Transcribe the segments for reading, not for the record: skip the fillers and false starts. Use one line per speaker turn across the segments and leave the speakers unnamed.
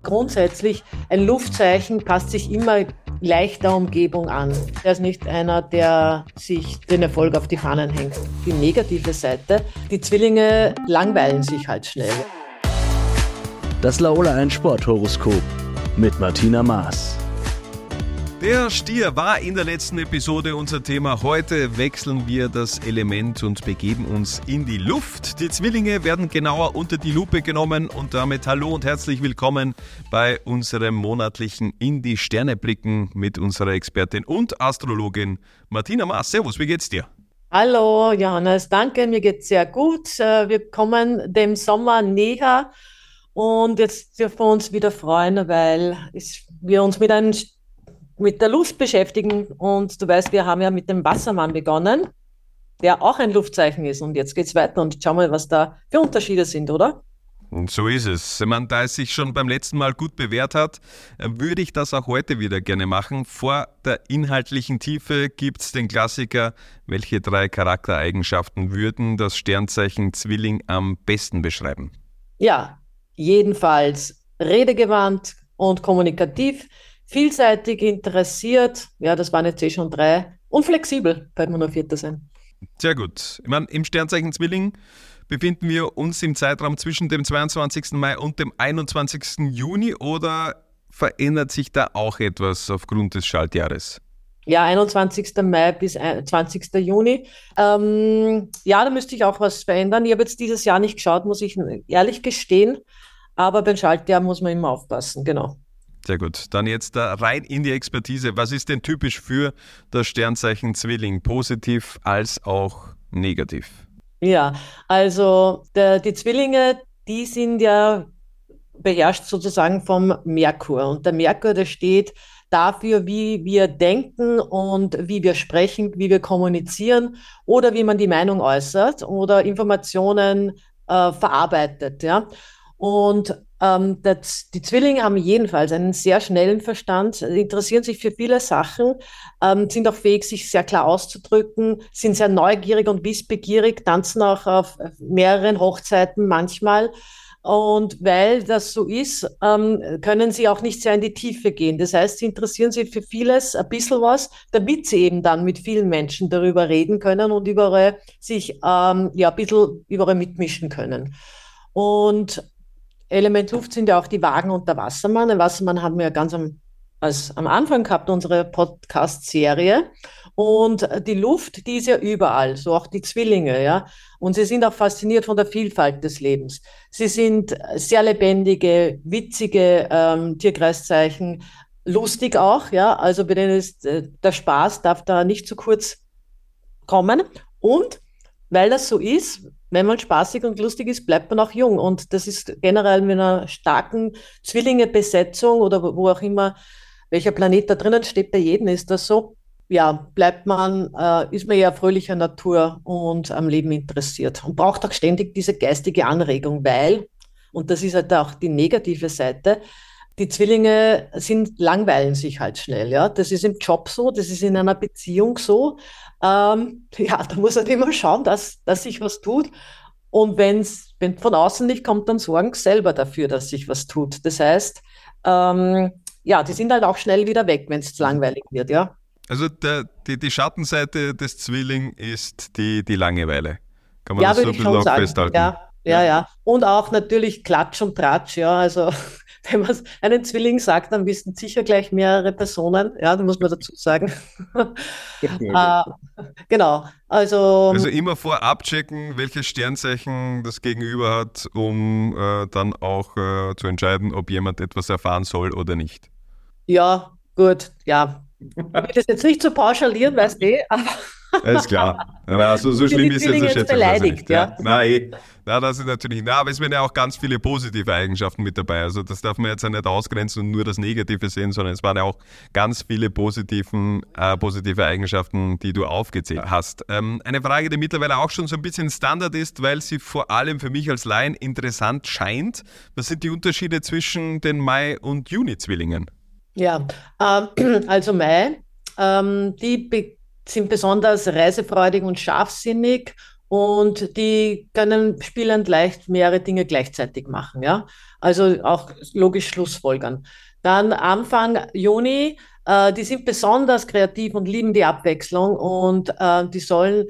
Grundsätzlich, ein Luftzeichen passt sich immer leicht der Umgebung an. Er ist nicht einer, der sich den Erfolg auf die Fahnen hängt. Die negative Seite, die Zwillinge langweilen sich halt schnell.
Das Laola 1 Sporthoroskop mit Martina Maas.
Der Stier war in der letzten Episode unser Thema. Heute wechseln wir das Element und begeben uns in die Luft. Die Zwillinge werden genauer unter die Lupe genommen und damit hallo und herzlich willkommen bei unserem monatlichen In die Sterne blicken mit unserer Expertin und Astrologin Martina Maas. Servus, wie geht's dir?
Hallo Johannes, danke, mir geht's sehr gut. Wir kommen dem Sommer näher und jetzt dürfen wir uns wieder freuen, weil wir uns mit der Luft beschäftigen und du weißt, wir haben ja mit dem Wassermann begonnen, der auch ein Luftzeichen ist und jetzt geht's weiter und schau mal, was da für Unterschiede sind, oder?
Und so ist es. Ich meine, da es sich schon beim letzten Mal gut bewährt hat, würde ich das auch heute wieder gerne machen. Vor der inhaltlichen Tiefe gibt's den Klassiker, welche 3 Charaktereigenschaften würden das Sternzeichen Zwilling am besten beschreiben?
Ja, jedenfalls redegewandt und kommunikativ, vielseitig interessiert, ja, das waren jetzt schon 3, und flexibel, fällt mir noch 4. sein.
Sehr gut. Ich meine, im Sternzeichen Zwilling befinden wir uns im Zeitraum zwischen dem 22. Mai und dem 21. Juni oder verändert sich da auch etwas aufgrund des Schaltjahres?
Ja, 21. Mai bis 20. Juni. Ja, da müsste ich auch was verändern. Ich habe jetzt dieses Jahr nicht geschaut, muss ich ehrlich gestehen, aber beim Schaltjahr muss man immer aufpassen, genau.
Sehr gut. Dann jetzt da rein in die Expertise. Was ist denn typisch für das Sternzeichen Zwilling? Positiv als auch negativ?
Ja, also die Zwillinge, die sind ja beherrscht sozusagen vom Merkur. Und der Merkur, der steht dafür, wie wir denken und wie wir sprechen, wie wir kommunizieren oder wie man die Meinung äußert oder Informationen verarbeitet. Ja? Und die Zwillinge haben jedenfalls einen sehr schnellen Verstand, interessieren sich für viele Sachen, sind auch fähig, sich sehr klar auszudrücken, sind sehr neugierig und wissbegierig, tanzen auch auf mehreren Hochzeiten manchmal. Und weil das so ist, können sie auch nicht sehr in die Tiefe gehen. Das heißt, sie interessieren sich für vieles, ein bisschen was, damit sie eben dann mit vielen Menschen darüber reden können und überall sich ein bisschen überall mitmischen können. Und Element Luft sind ja auch die Wagen und der Wassermann. Den Wassermann haben wir ja ganz am Anfang gehabt, unsere Podcast-Serie. Und die Luft, die ist ja überall, so auch die Zwillinge, ja. Und sie sind auch fasziniert von der Vielfalt des Lebens. Sie sind sehr lebendige, witzige Tierkreiszeichen, lustig auch, ja. Also bei denen ist der Spaß darf da nicht zu kurz kommen. Und weil das so ist, wenn man spaßig und lustig ist, bleibt man auch jung. Und das ist generell mit einer starken Zwillinge-Besetzung oder wo auch immer, welcher Planet da drinnen steht, bei jedem ist das so. Ja, ist man eher fröhlicher Natur und am Leben interessiert und braucht auch ständig diese geistige Anregung, weil, und das ist halt auch die negative Seite, die Zwillinge langweilen sich halt schnell, ja. Das ist im Job so, das ist in einer Beziehung so. Ja, da muss man immer schauen, dass sich was tut. Und wenn von außen nicht kommt, dann sorgen sie selber dafür, dass sich was tut. Das heißt, ja, die sind halt auch schnell wieder weg, wenn es zu langweilig wird, ja.
Also die Schattenseite des Zwilling ist die Langeweile. Kann man
Ja,
das so
würde
ein
ich
bisschen
schon
auch
sagen.
festhalten?
Ja. Und auch natürlich Klatsch und Tratsch, ja. Also wenn man einen Zwilling sagt, dann wissen sicher gleich mehrere Personen. Ja, da muss man dazu sagen. äh, genau.
Also immer vorab checken, welches Sternzeichen das Gegenüber hat, um dann auch zu entscheiden, ob jemand etwas erfahren soll oder nicht.
Ja, gut, ja. Ich will das jetzt nicht so pauschalieren, weißt du, aber
Alles klar. Na, so
sind
schlimm
die
ist jetzt
Zwillinge
das
jetzt
schätzungsweise
beleidigt,
nicht.
ja.
Na, das ist natürlich nicht. Aber es werden ja auch ganz viele positive Eigenschaften mit dabei. Also das darf man jetzt ja nicht ausgrenzen und nur das Negative sehen, sondern es waren ja auch ganz viele positive Eigenschaften, die du aufgezählt hast. Eine Frage, die mittlerweile auch schon so ein bisschen Standard ist, weil sie vor allem für mich als Laien interessant scheint. Was sind die Unterschiede zwischen den Mai- und Juni-Zwillingen?
Ja, also Mai, sind besonders reisefreudig und scharfsinnig und die können spielend leicht mehrere Dinge gleichzeitig machen, ja. Also auch logisch Schlussfolgern. Dann Anfang Juni, die sind besonders kreativ und lieben die Abwechslung und die sollen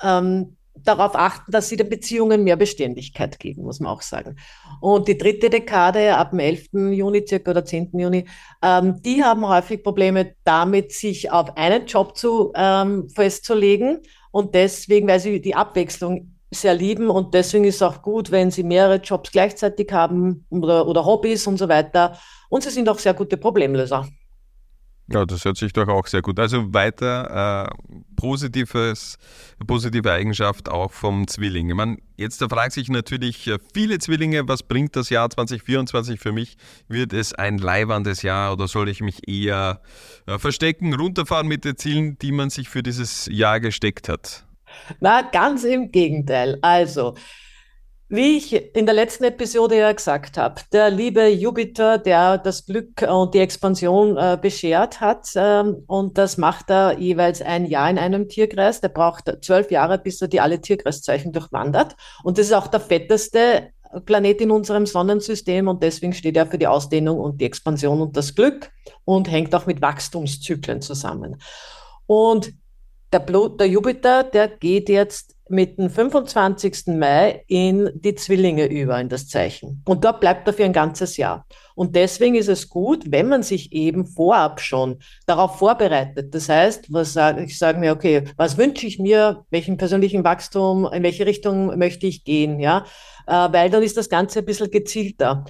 darauf achten, dass sie den Beziehungen mehr Beständigkeit geben, muss man auch sagen. Und die dritte Dekade ab dem 11. Juni circa oder 10. Juni, die haben häufig Probleme damit, sich auf einen Job festzulegen und deswegen, weil sie die Abwechslung sehr lieben und deswegen ist es auch gut, wenn sie mehrere Jobs gleichzeitig haben oder Hobbys und so weiter. Und sie sind auch sehr gute Problemlöser.
Ja, das hört sich doch auch sehr gut. Also weiter positive Eigenschaft auch vom Zwilling. Ich meine, jetzt da fragen sich natürlich viele Zwillinge, was bringt das Jahr 2024 für mich? Wird es ein leibendes Jahr oder soll ich mich eher verstecken, runterfahren mit den Zielen, die man sich für dieses Jahr gesteckt hat?
Na, ganz im Gegenteil. Also, wie ich in der letzten Episode ja gesagt habe, der liebe Jupiter, der das Glück und die Expansion beschert hat, und das macht er jeweils ein Jahr in einem Tierkreis. Der braucht 12 Jahre, bis er die alle Tierkreiszeichen durchwandert. Und das ist auch der fetteste Planet in unserem Sonnensystem und deswegen steht er für die Ausdehnung und die Expansion und das Glück und hängt auch mit Wachstumszyklen zusammen. Und der Jupiter, der geht jetzt mit dem 25. Mai in die Zwillinge über, in das Zeichen. Und dort bleibt er für ein ganzes Jahr. Und deswegen ist es gut, wenn man sich eben vorab schon darauf vorbereitet. Das heißt, ich sage mir, okay, was wünsche ich mir, welchen persönlichen Wachstum, in welche Richtung möchte ich gehen, ja? Weil dann ist das Ganze ein bisschen gezielter.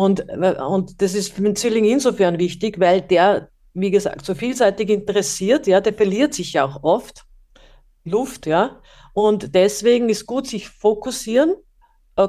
Und das ist für den Zwilling insofern wichtig, weil der, wie gesagt, so vielseitig interessiert, ja, der verliert sich ja auch oft Luft, ja. Und deswegen ist gut, sich fokussieren äh,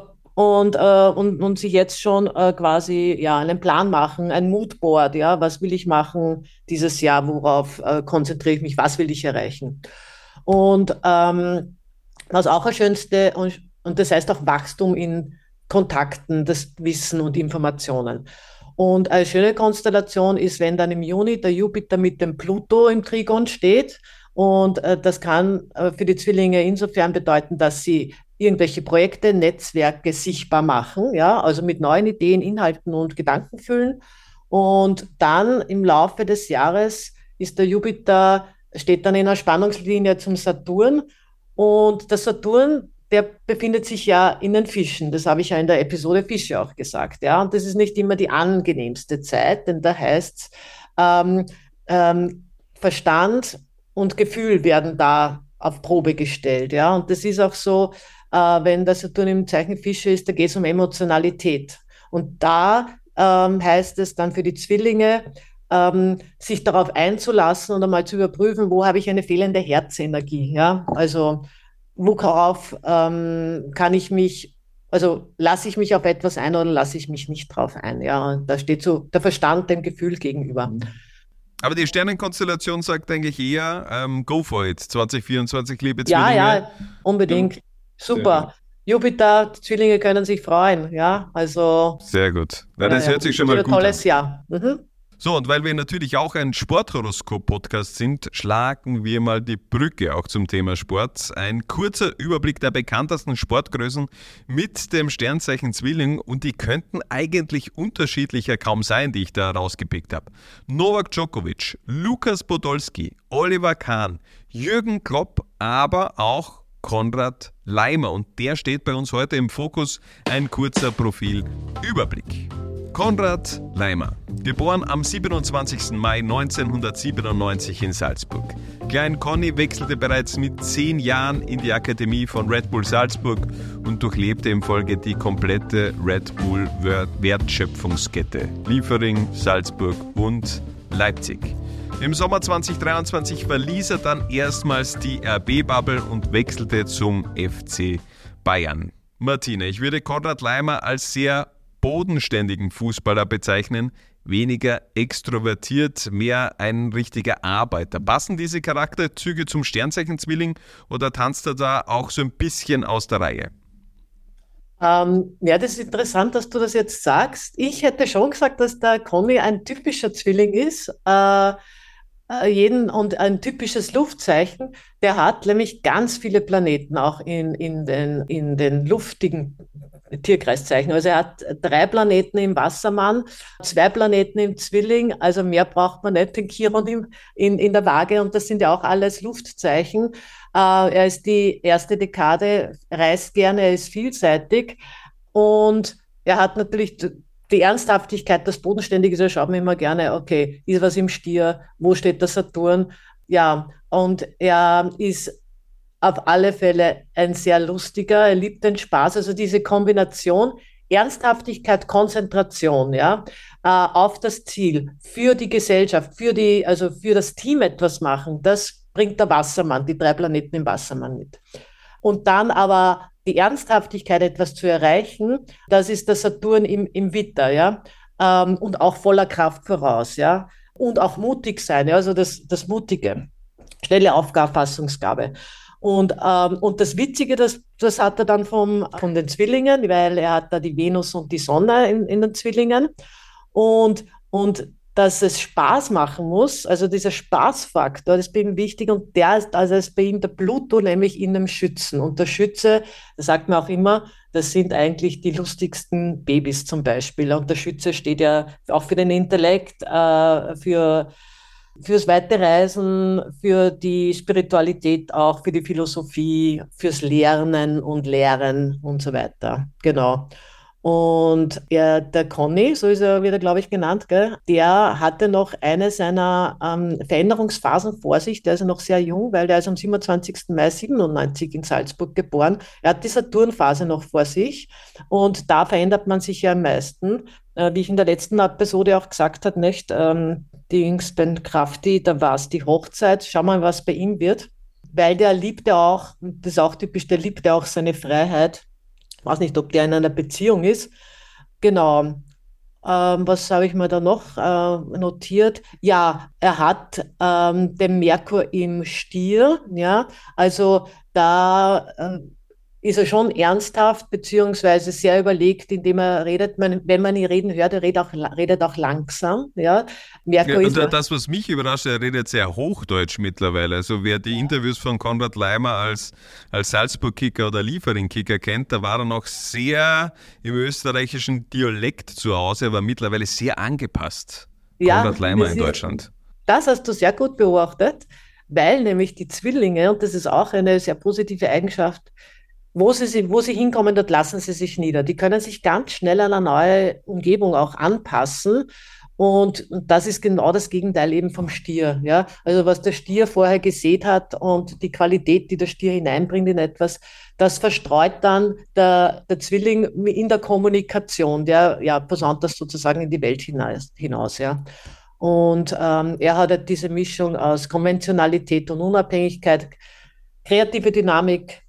und sich jetzt schon quasi ja einen Plan machen, ein Moodboard, ja, was will ich machen dieses Jahr, worauf konzentriere ich mich, was will ich erreichen. Und was auch das Schönste, und das heißt auch Wachstum in Kontakten, das Wissen und Informationen. Und eine schöne Konstellation ist, wenn dann im Juni der Jupiter mit dem Pluto im Trigon steht. Und das kann für die Zwillinge insofern bedeuten, dass sie irgendwelche Projekte, Netzwerke sichtbar machen, ja, also mit neuen Ideen, Inhalten und Gedanken füllen. Und dann im Laufe des Jahres ist der Jupiter, steht dann in einer Spannungslinie zum Saturn. Und der Saturn, der befindet sich ja in den Fischen. Das habe ich ja in der Episode Fische auch gesagt. Ja, und das ist nicht immer die angenehmste Zeit, denn da heißt es, Verstand und Gefühl werden da auf Probe gestellt. Ja, und das ist auch so, wenn der Saturn im Zeichen Fische ist, da geht es um Emotionalität. Und da heißt es dann für die Zwillinge, sich darauf einzulassen und einmal zu überprüfen, wo habe ich eine fehlende Herzenergie. Ja, also worauf kann ich mich, also lasse ich mich auf etwas ein oder lasse ich mich nicht drauf ein. Ja, da steht so der Verstand dem Gefühl gegenüber.
Aber die Sternenkonstellation sagt eigentlich eher, go for it, 2024, liebe
Ja,
Zwillinge.
ja, unbedingt. Super. Jupiter, die Zwillinge können sich freuen. Ja, also
Sehr gut. Na, das
ja,
hört sich schon mal
ein
gut an.
tolles Jahr. Mhm.
So, und weil wir natürlich auch ein Sporthoroskop-Podcast sind, schlagen wir mal die Brücke auch zum Thema Sport. Ein kurzer Überblick der bekanntesten Sportgrößen mit dem Sternzeichen Zwilling und die könnten eigentlich unterschiedlicher kaum sein, die ich da rausgepickt habe. Novak Djokovic, Lukas Podolski, Oliver Kahn, Jürgen Klopp, aber auch Konrad Laimer und der steht bei uns heute im Fokus. Ein kurzer Profilüberblick. Konrad Laimer, geboren am 27. Mai 1997 in Salzburg. Klein Conny wechselte bereits mit 10 Jahren in die Akademie von Red Bull Salzburg und durchlebte im Folge die komplette Red Bull Wertschöpfungskette. Liefering, Salzburg und Leipzig. Im Sommer 2023 verließ er dann erstmals die RB-Bubble und wechselte zum FC Bayern. Martina, ich würde Konrad Laimer als sehr bodenständigen Fußballer bezeichnen, weniger extrovertiert, mehr ein richtiger Arbeiter. Passen diese Charakterzüge zum Sternzeichen-Zwilling oder tanzt er da auch so ein bisschen aus der Reihe?
Ja, das ist interessant, dass du das jetzt sagst. Ich hätte schon gesagt, dass der Conny ein typischer Zwilling ist. und ein typisches Luftzeichen, der hat nämlich ganz viele Planeten auch in den luftigen Tierkreiszeichen. Also er hat 3 Planeten im Wassermann, 2 Planeten im Zwilling, also mehr braucht man nicht, den Chiron in der Waage, und das sind ja auch alles Luftzeichen. Er ist die erste Dekade, reist gerne, er ist vielseitig, und er hat natürlich die Ernsthaftigkeit, das Bodenständige, so schaut man immer gerne, okay, ist was im Stier, wo steht der Saturn? Ja, und er ist auf alle Fälle ein sehr lustiger, er liebt den Spaß, also diese Kombination Ernsthaftigkeit, Konzentration, ja, auf das Ziel, für die Gesellschaft, also für das Team etwas machen, das bringt der Wassermann, die 3 Planeten im Wassermann mit. Und dann aber die Ernsthaftigkeit, etwas zu erreichen, das ist der Saturn im Widder, ja, und auch voller Kraft voraus, ja, und auch mutig sein, ja, also das Mutige, schnelle Auffassungsgabe. Und das Witzige, das hat er dann von den Zwillingen, weil er hat da die Venus und die Sonne in den Zwillingen. Und dass es Spaß machen muss, also dieser Spaßfaktor, das ist bei ihm wichtig, und also ist bei ihm der Pluto nämlich in einem Schützen. Und der Schütze, das sagt man auch immer, das sind eigentlich die lustigsten Babys zum Beispiel. Und der Schütze steht ja auch für den Intellekt, fürs weite Reisen, für die Spiritualität auch, für die Philosophie, fürs Lernen und Lehren und so weiter. Genau. Und der Conny, so ist er wieder, glaube ich, genannt, gell, der hatte noch eine seiner Veränderungsphasen vor sich. Der ist ja noch sehr jung, weil der ist am 27. Mai 97 in Salzburg geboren. Er hat die Saturnphase noch vor sich, und da verändert man sich ja am meisten. Wie ich in der letzten Episode auch gesagt habe, nicht, die jüngsten Krafti, da war es die Hochzeit. Schauen wir mal, was bei ihm wird. Weil der liebt ja auch, das ist auch typisch, der liebt ja auch seine Freiheit. Ich weiß nicht, ob der in einer Beziehung ist. Genau. Was habe ich mir da noch notiert? Ja, er hat den Merkur im Stier. Ja, also da ist er schon ernsthaft beziehungsweise sehr überlegt, indem er redet. Wenn man ihn reden hört, er redet auch langsam. Ja, Merkur ist
das, was mich überrascht, er redet sehr Hochdeutsch mittlerweile. Also wer die Interviews von Konrad Leimer als Salzburg-Kicker oder Liefering-Kicker kennt, da war er noch sehr im österreichischen Dialekt zu Hause, aber mittlerweile sehr angepasst.
ja,
Konrad Leimer in Deutschland.
Das hast du sehr gut beobachtet, weil nämlich die Zwillinge, und das ist auch eine sehr positive Eigenschaft, wo sie hinkommen, dort lassen sie sich nieder. Die können sich ganz schnell an eine neue Umgebung auch anpassen. Und das ist genau das Gegenteil eben vom Stier. Ja? Also was der Stier vorher gesät hat und die Qualität, die der Stier hineinbringt in etwas, das verstreut dann der Zwilling in der Kommunikation. Der ja, posaunt das sozusagen in die Welt hinaus. Ja? Und er hat halt diese Mischung aus Konventionalität und Unabhängigkeit, kreative Dynamik,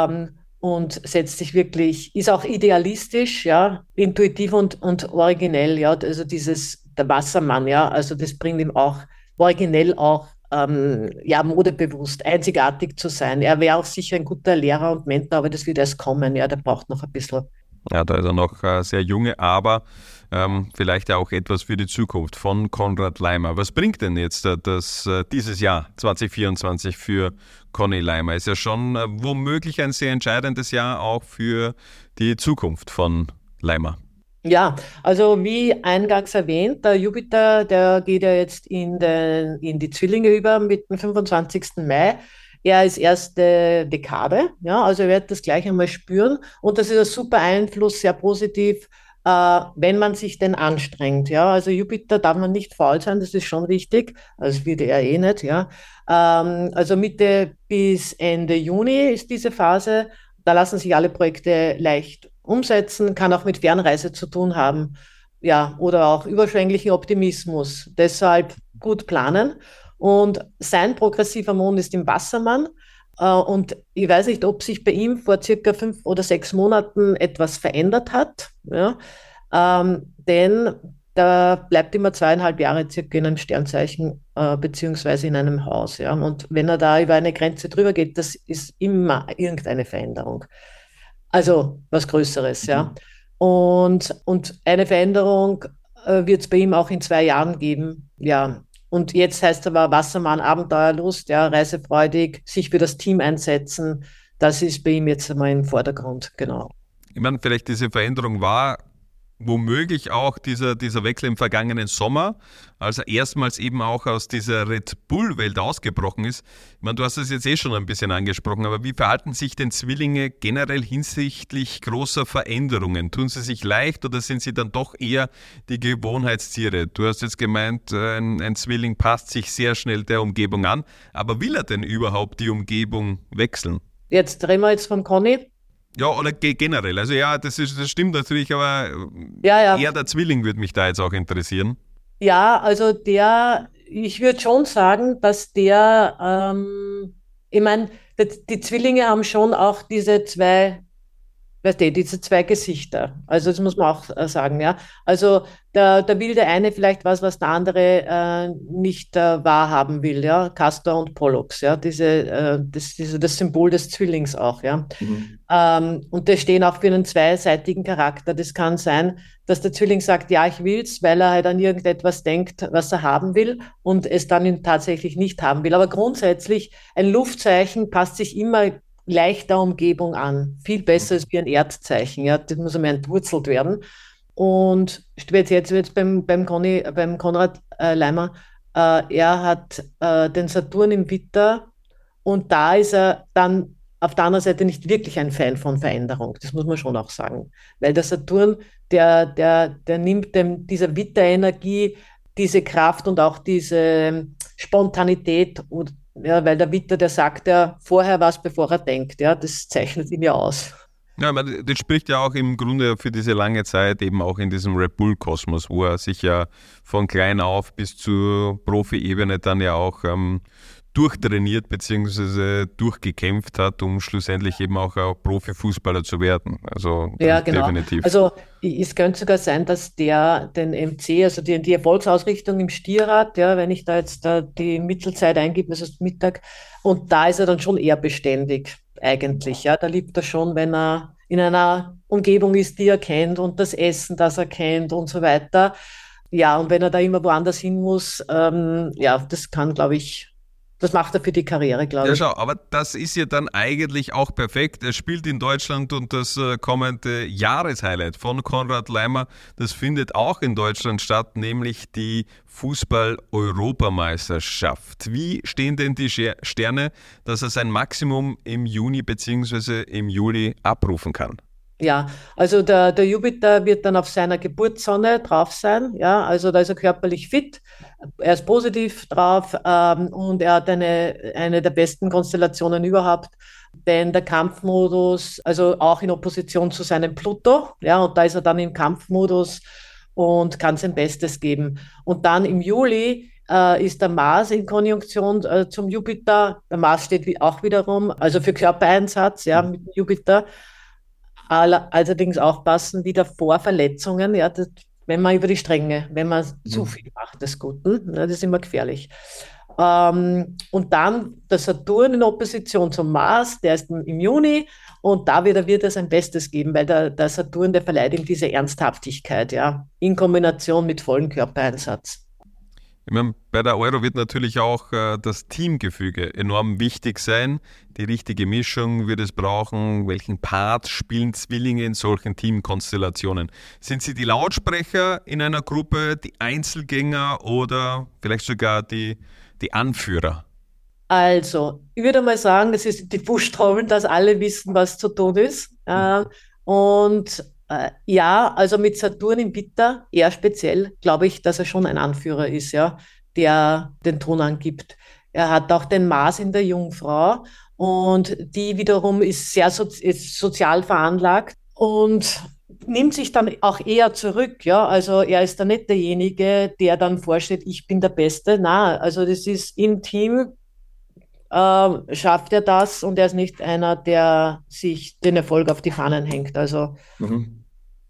und setzt sich wirklich, ist auch idealistisch, ja, intuitiv und originell, ja, also der Wassermann, ja, also das bringt ihm auch originell auch, ja, modebewusst, einzigartig zu sein. Er wäre auch sicher ein guter Lehrer und Mentor, aber das wird erst kommen, ja, der braucht noch ein bisschen.
Ja, da ist er noch sehr junge, aber vielleicht auch etwas für die Zukunft von Konrad Leimer. Was bringt denn jetzt dieses Jahr 2024 für Conny Leimer? Ist ja schon womöglich ein sehr entscheidendes Jahr auch für die Zukunft von Leimer.
Ja, also wie eingangs erwähnt, der Jupiter, der geht ja jetzt in die Zwillinge über mit dem 25. Mai. Er ist erste Dekade, ja, also er wird das gleich einmal spüren, und das ist ein super Einfluss, sehr positiv, wenn man sich denn anstrengt, ja, also Jupiter darf man nicht faul sein, das ist schon wichtig, also das wird er eh nicht, ja, also Mitte bis Ende Juni ist diese Phase, da lassen sich alle Projekte leicht umsetzen, kann auch mit Fernreise zu tun haben, ja, oder auch überschwänglichen Optimismus, deshalb gut planen. Und sein progressiver Mond ist im Wassermann. Und ich weiß nicht, ob sich bei ihm vor circa 5 oder 6 Monaten etwas verändert hat. Ja? Denn da bleibt immer 2,5 Jahre circa in einem Sternzeichen beziehungsweise in einem Haus. Ja? Und wenn er da über eine Grenze drüber geht, das ist immer irgendeine Veränderung. Also was Größeres, ja. Und eine Veränderung wird es bei ihm auch in 2 Jahren geben, ja. Und jetzt heißt aber Wassermann, Abenteuerlust, ja, reisefreudig, sich für das Team einsetzen. Das ist bei ihm jetzt einmal im Vordergrund, genau.
Ich meine, vielleicht diese Veränderung war womöglich auch dieser Wechsel im vergangenen Sommer, als er erstmals eben auch aus dieser Red Bull-Welt ausgebrochen ist. Ich meine, du hast es jetzt schon ein bisschen angesprochen, aber wie verhalten sich denn Zwillinge generell hinsichtlich großer Veränderungen? Tun sie sich leicht oder sind sie dann doch eher die Gewohnheitstiere? Du hast jetzt gemeint, ein Zwilling passt sich sehr schnell der Umgebung an, aber will er denn überhaupt die Umgebung wechseln?
Jetzt drehen wir jetzt vom Conny.
Ja, oder generell. Also ja, das stimmt natürlich, aber
Ja, ja.
eher der Zwilling würde mich da jetzt auch interessieren.
Ja, also ich würde schon sagen, dass ich meine, die Zwillinge haben schon auch diese zwei Gesichter. Also das muss man auch sagen, ja. Also da will der eine vielleicht was der andere nicht wahrhaben will, ja. Castor und Pollux, ja. Das Symbol des Zwillings auch, ja.
Mhm.
Und die stehen auch für einen zweiseitigen Charakter. Das kann sein, dass der Zwilling sagt, ja, ich will's, weil er halt an irgendetwas denkt, was er haben will und es dann tatsächlich nicht haben will. Aber grundsätzlich, ein Luftzeichen passt sich immer leichter Umgebung an. Viel besser als wie ein Erdzeichen. Ja, das muss einmal entwurzelt werden. Und jetzt beim Konrad Leimer, er hat den Saturn im Witter und da ist er dann auf der anderen Seite nicht wirklich ein Fan von Veränderung. Das muss man schon auch sagen. Weil der Saturn, der nimmt dieser Witter-Energie diese Kraft und auch diese Spontanität und ja, weil der Witter, der sagt ja vorher was, bevor er denkt. Ja, das zeichnet ihn ja aus.
Ja, das spricht ja auch im Grunde für diese lange Zeit eben auch in diesem Red Bull-Kosmos, wo er sich ja von klein auf bis zur Profi-Ebene dann ja auch durchtrainiert bzw. durchgekämpft hat, um schlussendlich eben auch Profifußballer zu werden. Also
Ja, genau.
definitiv.
Also es könnte sogar sein, dass der den MC, also die Erfolgsausrichtung im Stierrad, ja, wenn ich da jetzt die Mittelzeit eingebe, das ist Mittag, und da ist er dann schon eher beständig eigentlich. Ja, da liebt er schon, wenn er in einer Umgebung ist, die er kennt und das Essen, das er kennt und so weiter. Ja, und wenn er da immer woanders hin muss, ja, das kann, glaube ich, das macht er für die Karriere, glaube
Ja,
ich.
schau, aber das ist ja dann eigentlich auch perfekt. Er spielt in Deutschland und das kommende Jahreshighlight von Konrad Leimer, das findet auch in Deutschland statt, nämlich die Fußball-Europameisterschaft. Wie stehen denn die Sterne, dass er sein Maximum im Juni bzw. im Juli abrufen kann?
Ja, also der Jupiter wird dann auf seiner Geburtssonne drauf sein. Ja, also da ist er körperlich fit, er ist positiv drauf und er hat eine der besten Konstellationen überhaupt. Denn der Kampfmodus, also auch in Opposition zu seinem Pluto, ja, und da ist er dann im Kampfmodus und kann sein Bestes geben. Und dann im Juli ist der Mars in Konjunktion zum Jupiter. Der Mars steht auch wiederum, also für Körpereinsatz, ja, mit dem Jupiter. Allerdings aufpassen, wieder vor Verletzungen, ja, wenn man über die Stränge, wenn man zu viel macht des Guten, das ist immer gefährlich. Und dann der Saturn in Opposition zum Mars, der ist im Juni und da wird er sein Bestes geben, weil der Saturn, der verleiht ihm diese Ernsthaftigkeit, ja, in Kombination mit vollem Körpereinsatz.
Ich meine, bei der Euro wird natürlich auch das Teamgefüge enorm wichtig sein. Die richtige Mischung wird es brauchen. Welchen Part spielen Zwillinge in solchen Teamkonstellationen? Sind sie die Lautsprecher in einer Gruppe, die Einzelgänger oder vielleicht sogar die Anführer?
Also, ich würde mal sagen, das ist die Buschtrommel, dass alle wissen, was zu tun ist. Ja, also mit Saturn im Witter, eher speziell, glaube ich, dass er schon ein Anführer ist, ja, der den Ton angibt. Er hat auch den Mars in der Jungfrau und die wiederum ist ist sozial veranlagt und nimmt sich dann auch eher zurück, ja. Also er ist da nicht derjenige, der dann vorsteht, ich bin der Beste. Na, also das ist im Team schafft er das und er ist nicht einer, der sich den Erfolg auf die Fahnen hängt. Also
Mhm.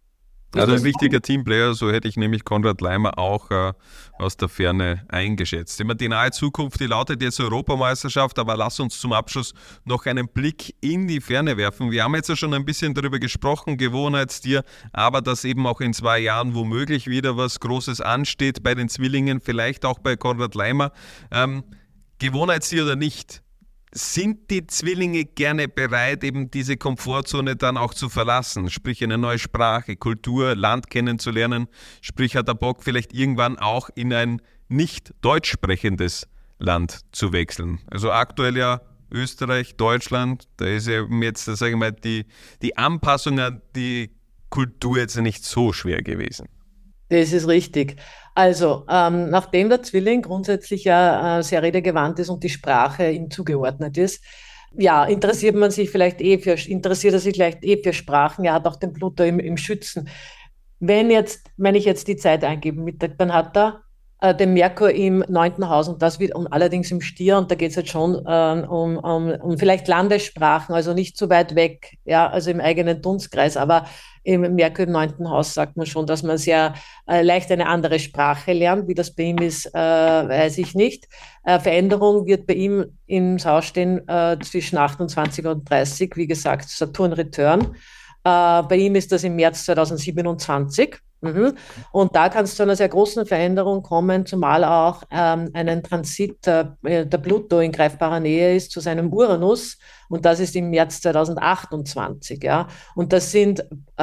Also ein richtiger Teamplayer, so hätte ich nämlich Konrad Laimer auch aus der Ferne eingeschätzt. Immer die nahe Zukunft, die lautet jetzt Europameisterschaft, aber lass uns zum Abschluss noch einen Blick in die Ferne werfen. Wir haben jetzt ja schon ein bisschen darüber gesprochen, Gewohnheitstier, aber dass eben auch in 2 Jahren womöglich wieder was Großes ansteht bei den Zwillingen, vielleicht auch bei Konrad Laimer. Gewohnheitstier oder nicht? Sind die Zwillinge gerne bereit, eben diese Komfortzone dann auch zu verlassen? Sprich, eine neue Sprache, Kultur, Land kennenzulernen. Sprich, hat der Bock vielleicht irgendwann auch in ein nicht deutsch sprechendes Land zu wechseln? Also aktuell ja Österreich, Deutschland, da ist ja jetzt, sage ich mal, die Anpassung an die Kultur jetzt nicht so schwer gewesen.
Das ist richtig. Also, nachdem der Zwilling grundsätzlich ja sehr redegewandt ist und die Sprache ihm zugeordnet ist, ja, interessiert er sich vielleicht für Sprachen. Er hat auch den Pluto im Schützen. Wenn ich jetzt die Zeit eingebe, dann hat er den Merkur im 9. Haus und das wird allerdings im Stier und da geht es jetzt schon um vielleicht Landessprachen, also nicht so weit weg, ja, also im eigenen Dunstkreis, aber im Merkur im 9. Haus sagt man schon, dass man sehr leicht eine andere Sprache lernt. Wie das bei ihm ist, weiß ich nicht. Veränderung wird bei ihm im Haus stehen zwischen 28 und 30, wie gesagt, Saturn Return. Bei ihm ist das im März 2027. Und da kann es zu einer sehr großen Veränderung kommen, zumal auch einen Transit der Pluto in greifbarer Nähe ist zu seinem Uranus und das ist im März 2028. Ja? Und das sind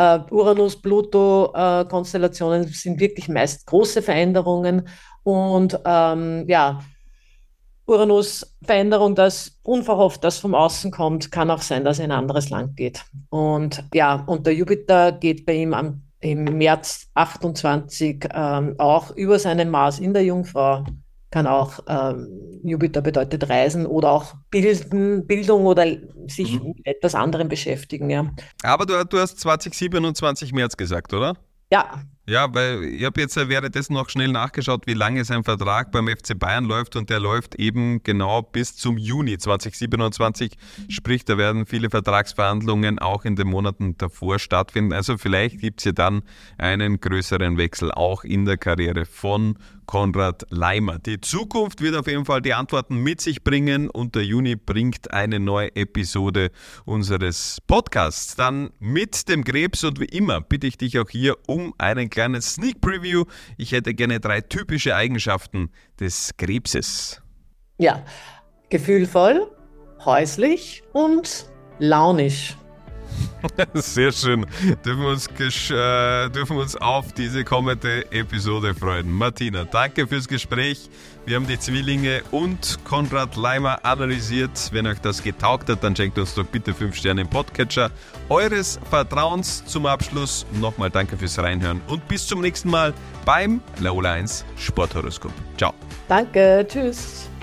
Uranus-Pluto-Konstellationen, sind wirklich meist große Veränderungen und Uranus-Veränderung, das unverhofft, das vom Außen kommt, kann auch sein, dass er in ein anderes Land geht. Und und der Jupiter geht bei ihm im März 28 auch über seinen Mars in der Jungfrau, kann auch Jupiter bedeutet Reisen oder auch Bildung oder sich mit etwas anderem beschäftigen. Ja.
Aber du hast 2027 März gesagt, oder?
Ja.
Ja, weil ich habe jetzt währenddessen noch schnell nachgeschaut, wie lange sein Vertrag beim FC Bayern läuft und der läuft eben genau bis zum Juni 2027. Sprich, da werden viele Vertragsverhandlungen auch in den Monaten davor stattfinden. Also vielleicht gibt es ja dann einen größeren Wechsel auch in der Karriere von Konrad Laimer. Die Zukunft wird auf jeden Fall die Antworten mit sich bringen und der Juni bringt eine neue Episode unseres Podcasts. Dann mit dem Krebs und wie immer bitte ich dich auch hier um einen kleinen Sneak Preview. Ich hätte gerne 3 typische Eigenschaften des Krebses.
Ja, gefühlvoll, häuslich und launisch.
Sehr schön. Dürfen wir uns auf diese kommende Episode freuen. Martina, danke fürs Gespräch. Wir haben die Zwillinge und Konrad Laimer analysiert. Wenn euch das getaugt hat, dann schenkt uns doch bitte 5 Sterne im Podcatcher eures Vertrauens. Zum Abschluss nochmal danke fürs Reinhören und bis zum nächsten Mal beim Laola 1 Sporthoroskop. Ciao.
Danke, tschüss.